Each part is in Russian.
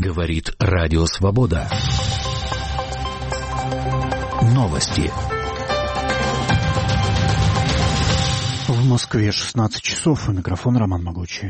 Говорит Радио Свобода. Новости. В Москве 16 часов. И микрофон Роман Могучий.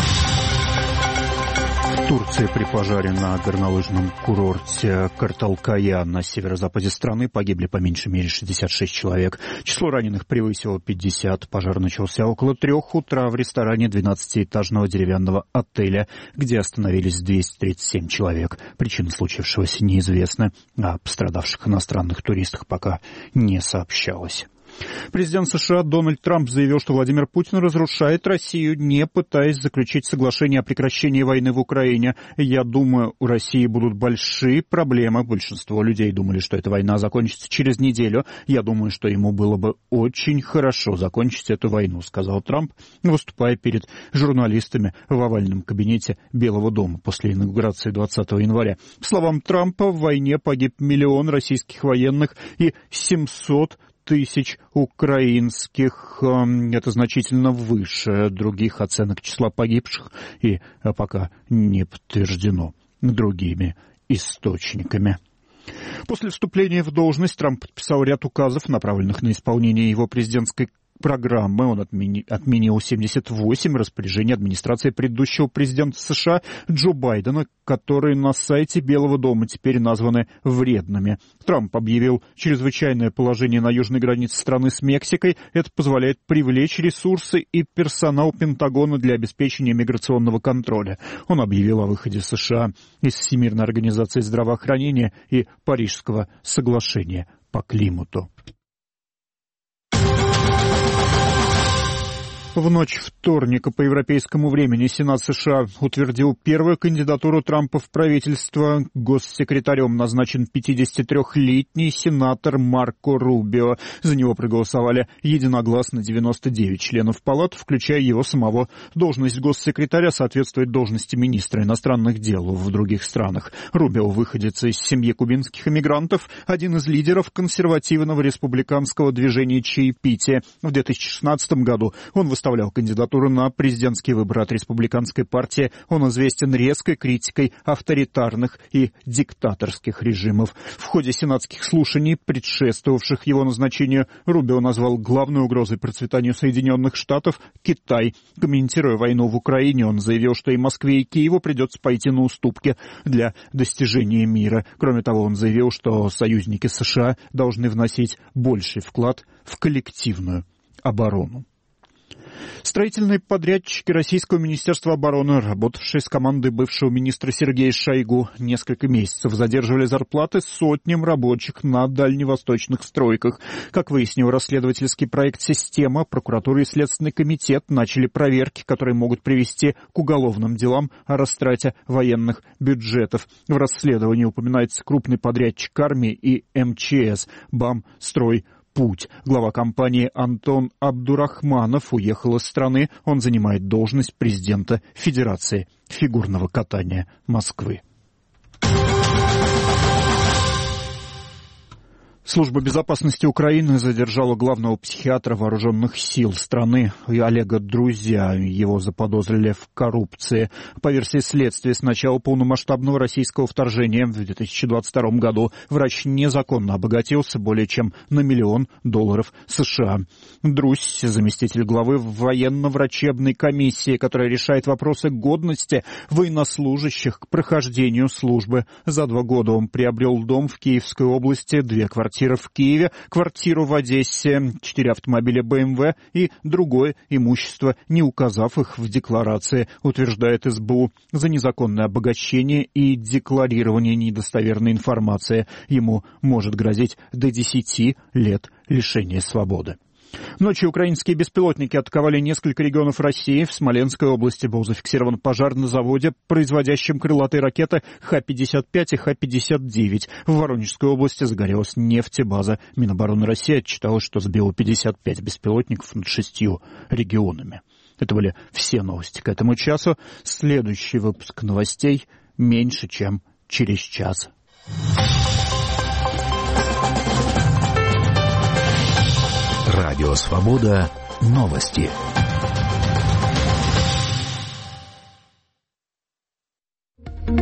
В Турции при пожаре на горнолыжном курорте Карталкая на северо-западе страны погибли по меньшей мере 66 человек. Число раненых превысило 50. Пожар начался около 3 утра в ресторане 12-этажного деревянного отеля, где остановились 237 человек. Причина случившегося неизвестна, а о пострадавших иностранных туристах пока не сообщалось. Президент США Дональд Трамп заявил, что Владимир Путин разрушает Россию, не пытаясь заключить соглашение о прекращении войны в Украине. Я думаю, у России будут большие проблемы. Большинство людей думали, что эта война закончится через неделю. Я думаю, что ему было бы очень хорошо закончить эту войну, сказал Трамп, выступая перед журналистами в овальном кабинете Белого дома после инаугурации 20 января. По словам Трампа, в войне погиб 1 миллион российских военных и 700 тысяч украинских. Это значительно выше других оценок числа погибших и пока не подтверждено другими источниками. После вступления в должность Трамп подписал ряд указов, направленных на исполнение его президентской программы. Он отменил 78 распоряжений администрации предыдущего президента США Джо Байдена, которые на сайте Белого дома теперь названы вредными. Трамп объявил чрезвычайное положение на южной границе страны с Мексикой. Это позволяет привлечь ресурсы и персонал Пентагона для обеспечения миграционного контроля. Он объявил о выходе США из Всемирной организации здравоохранения и Парижского соглашения по климату. В ночь вторника по европейскому времени Сенат США утвердил первую кандидатуру Трампа в правительство. Госсекретарем назначен 53-летний сенатор Марко Рубио. За него проголосовали единогласно 99 членов палаты, включая его самого. Должность госсекретаря соответствует должности министра иностранных дел в других странах. Рубио выходец из семьи кубинских эмигрантов, один из лидеров консервативного республиканского движения чаепития. В 2016 году он выставлял кандидатуру на президентские выборы от республиканской партии. Он известен резкой критикой авторитарных и диктаторских режимов. В ходе сенатских слушаний, предшествовавших его назначению, Рубио назвал главной угрозой процветанию Соединенных Штатов Китай. Комментируя войну в Украине, он заявил, что и Москве, и Киеву придется пойти на уступки для достижения мира. Кроме того, он заявил, что союзники США должны вносить больший вклад в коллективную оборону. Строительные подрядчики Российского министерства обороны, работавшие с командой бывшего министра Сергея Шойгу, несколько месяцев задерживали зарплаты сотням рабочих на дальневосточных стройках. Как выяснил расследовательский проект «Система», прокуратура и Следственный комитет начали проверки, которые могут привести к уголовным делам о растрате военных бюджетов. В расследовании упоминается крупный подрядчик армии и МЧС «БАМ Строй Путь». Глава компании Антон Абдурахманов уехал из страны. Он занимает должность президента Федерации фигурного катания Москвы. Служба безопасности Украины задержала главного психиатра вооруженных сил страны Олега Друзя. Его заподозрили в коррупции. По версии следствия, с начала полномасштабного российского вторжения в 2022 году врач незаконно обогатился более чем на $1 миллион США. Друзь, заместитель главы военно-врачебной комиссии, которая решает вопросы годности военнослужащих к прохождению службы. За 2 года он приобрел дом в Киевской области, 2 квартиры в Киеве, квартиру в Одессе, 4 автомобиля BMW и другое имущество, не указав их в декларации, утверждает СБУ. За незаконное обогащение и декларирование недостоверной информации ему может грозить до 10 лет лишения свободы. Ночью украинские беспилотники атаковали несколько регионов России. В Смоленской области был зафиксирован пожар на заводе, производящем крылатые ракеты Х-55 и Х-59. В Воронежской области загорелась нефтебаза. Минобороны России отчитала, что сбило 55 беспилотников над 6 регионами. Это были все новости к этому часу. Следующий выпуск новостей меньше, чем через час. Радио Свобода. Новости.